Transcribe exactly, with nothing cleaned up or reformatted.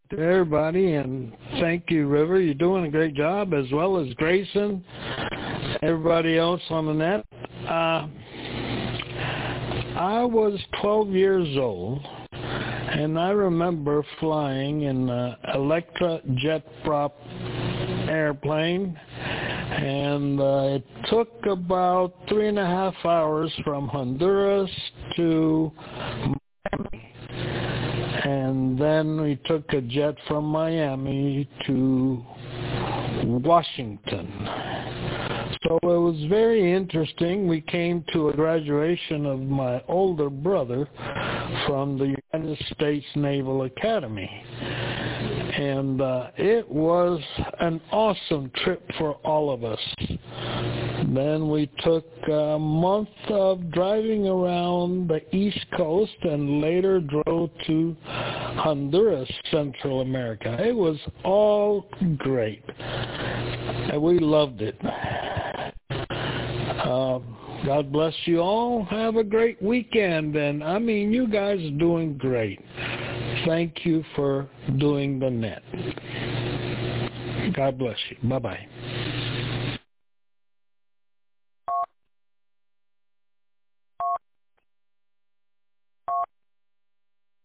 to everybody, and thank you, River. You're doing a great job, as well as Grayson, everybody else on the net. Uh, I was twelve years old, and I remember flying in an Electra jet prop airplane, and uh, it took about three and a half hours from Honduras to Miami, and then we took a jet from Miami to Washington. So it was very interesting. We came to a graduation of my older brother from the United States Naval Academy. And uh, it was an awesome trip for all of us. Then we took a month of driving around the East Coast and later drove to Honduras, Central America. It was all great. And we loved it. Uh, God bless you all. Have a great weekend. And, I mean, you guys are doing great. Thank you for doing the net. God bless you. Bye-bye.